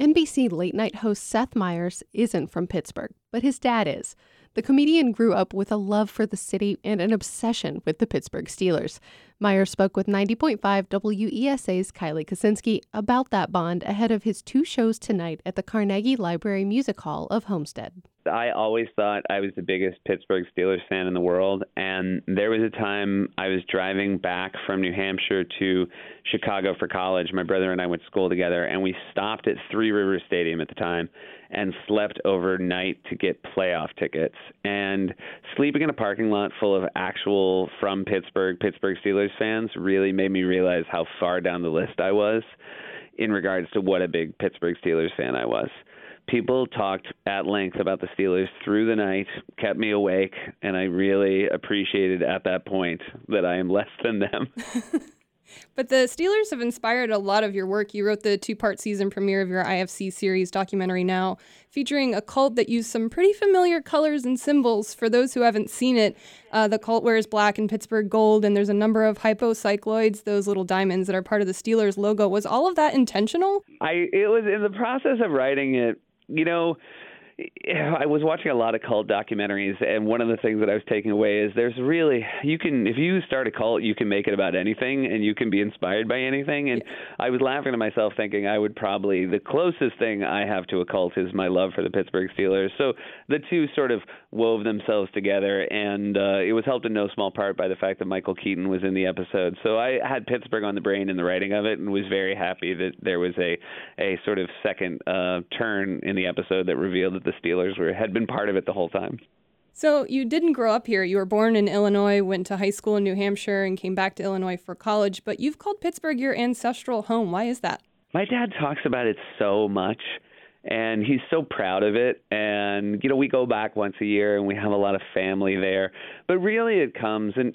NBC late night host Seth Meyers isn't from Pittsburgh, but his dad is. The comedian grew up with a love for the city and an obsession with the Pittsburgh Steelers. Meyers spoke with 90.5 WESA's Kylie Kaczynski about that bond ahead of his two shows tonight at the Carnegie Library Music Hall of Homestead. I always thought I was the biggest Pittsburgh Steelers fan in the world, and there was a time I was driving back from New Hampshire to Chicago for college. My brother and I went to school together, and we stopped at Three Rivers Stadium at the time and slept overnight to get playoff tickets. And sleeping in a parking lot full of actual from Pittsburgh Steelers fans really made me realize how far down the list I was in regards to what a big Pittsburgh Steelers fan I was. People talked at length about the Steelers through the night, kept me awake, and I really appreciated at that point that I am less than them. But the Steelers have inspired a lot of your work. You wrote the two-part season premiere of your IFC series, Documentary Now, featuring a cult that used some pretty familiar colors and symbols. For those who haven't seen it, the cult wears black and Pittsburgh gold, and there's a number of hypocycloids, those little diamonds that are part of the Steelers logo. Was all of that intentional? It was in the process of writing it. I was watching a lot of cult documentaries, and one of the things that I was taking away is if you start a cult, you can make it about anything, and you can be inspired by anything. And I was laughing to myself thinking the closest thing I have to a cult is my love for the Pittsburgh Steelers. So the two sort of wove themselves together, and it was helped in no small part by the fact that Michael Keaton was in the episode. So I had Pittsburgh on the brain in the writing of it, and was very happy that there was a sort of second turn in the episode that revealed that the Steelers had been part of it the whole time. So you didn't grow up here. You were born in Illinois, went to high school in New Hampshire, and came back to Illinois for college. But you've called Pittsburgh your ancestral home. Why is that? My dad talks about it so much, and he's so proud of it. And, we go back once a year, and we have a lot of family there. But really it comes, and,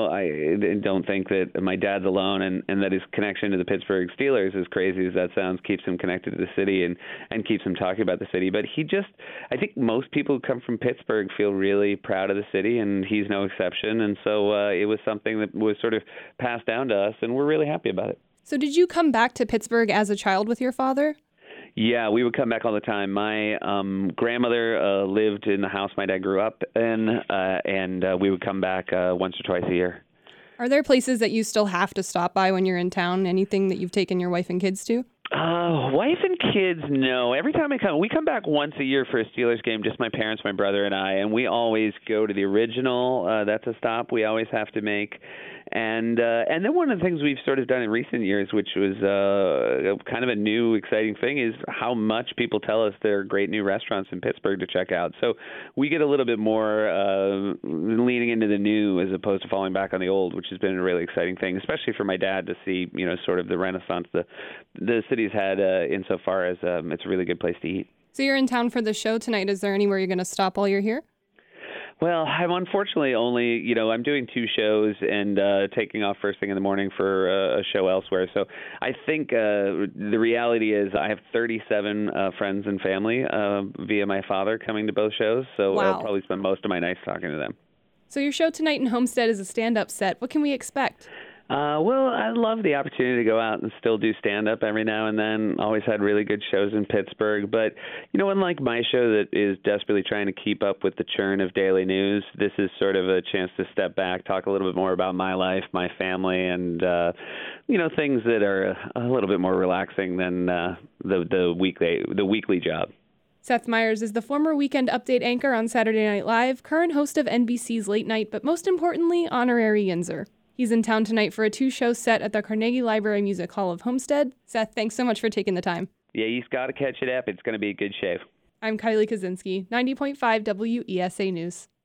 I don't think that my dad's alone, and that his connection to the Pittsburgh Steelers, as crazy as that sounds, keeps him connected to the city and keeps him talking about the city. But I think most people who come from Pittsburgh feel really proud of the city, and he's no exception. And so it was something that was sort of passed down to us, and we're really happy about it. So did you come back to Pittsburgh as a child with your father? Yeah, we would come back all the time. My grandmother lived in the house my dad grew up in, and we would come back once or twice a year. Are there places that you still have to stop by when you're in town? Anything that you've taken your wife and kids to? Wife and kids, no. Every time we come back once a year for a Steelers game, just my parents, my brother, and I, and we always go to the original. That's a stop we always have to make. And then one of the things we've sort of done in recent years, which was kind of a new, exciting thing, is how much people tell us there are great new restaurants in Pittsburgh to check out. So we get a little bit more leaning into the new as opposed to falling back on the old, which has been a really exciting thing, especially for my dad to see, sort of the renaissance the city's had insofar as it's a really good place to eat. So you're in town for the show tonight. Is there anywhere you're going to stop while you're here? Well, I'm unfortunately only, I'm doing two shows and taking off first thing in the morning for a show elsewhere. So I think the reality is I have 37 friends and family via my father coming to both shows. So Wow. I'll probably spend most of my nights talking to them. So your show tonight in Homestead is a stand-up set. What can we expect? Well, I love the opportunity to go out and still do stand-up every now and then. Always had really good shows in Pittsburgh. But, unlike my show that is desperately trying to keep up with the churn of daily news, this is sort of a chance to step back, talk a little bit more about my life, my family, and, things that are a little bit more relaxing than the weekly job. Seth Meyers is the former Weekend Update anchor on Saturday Night Live, current host of NBC's Late Night, but most importantly, honorary Yinzer. He's in town tonight for a two-show set at the Carnegie Library Music Hall of Homestead. Seth, thanks so much for taking the time. Yeah, you've got to catch it up. It's going to be a good show. I'm Kylie Kaczynski, 90.5 WESA News.